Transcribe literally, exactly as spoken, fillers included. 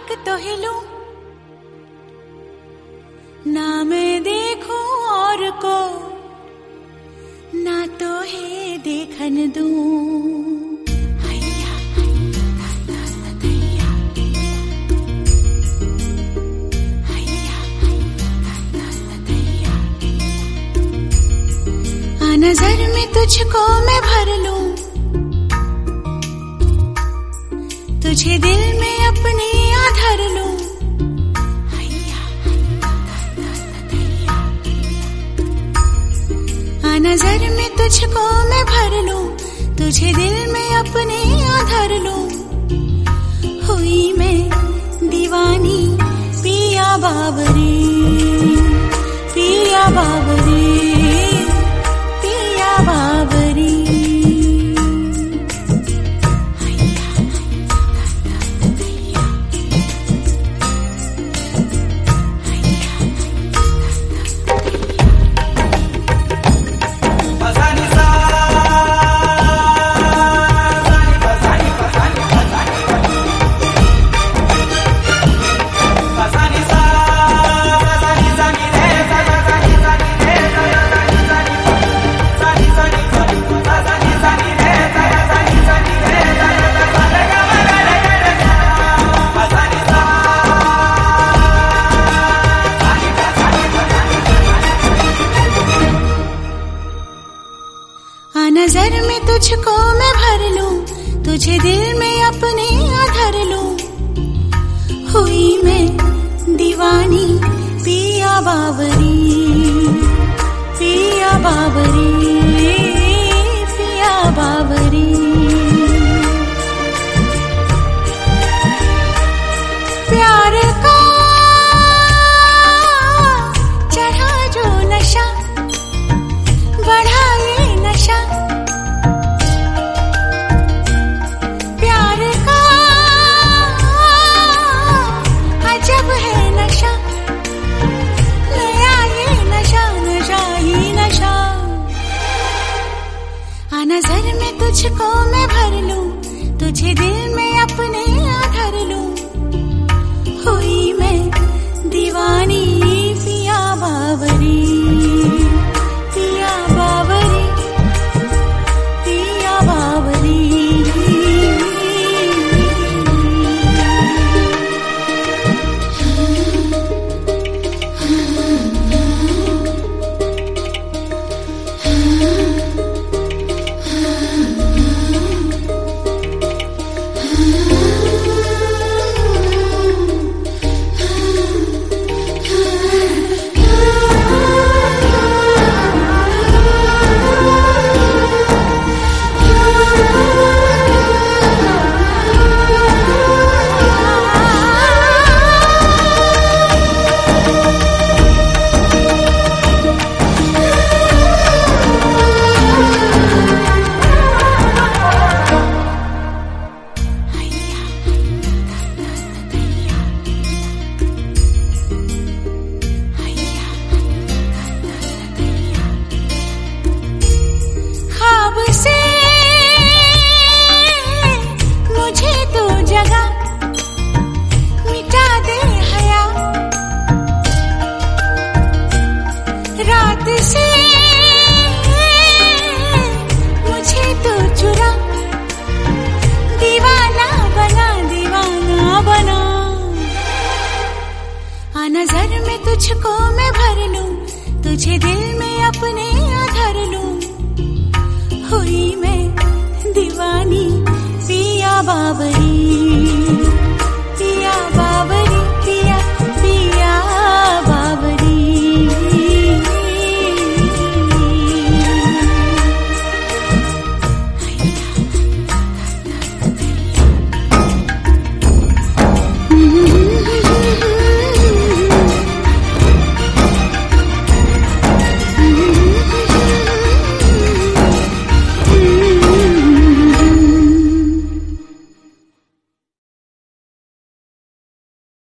पलक तो हिलूं, ना मैं देखूं और को, ना तो है देखन दूं। नजर में तुझको मैं भर लूं, तुझे दिल में अपने आधर लूं। आ नजर में तुझको मैं भर लूं, तुझे दिल में अपने आधर लूं। हुई मैं दीवानी पिया बावरी, पिया बावरी, बावरी। नजर में तुझको मैं भर लूं, तुझे दिल में अपने आधर लूं। हुई मैं दीवानी पिया बावरी, पिया बावरी, पिया बावरी। प्यार का चढ़ा जो नशा, बढ़ा ये नशा। नजर में तुझको मैं भर लूं, तुझे दिल में अपने आधर लूं। हुई मैं दीवानी पिया बावरी, पिया बावरी, पिया बावरी। नजर में तुझको मैं भर लूं, तुझे दिल में अपने आधर लूं।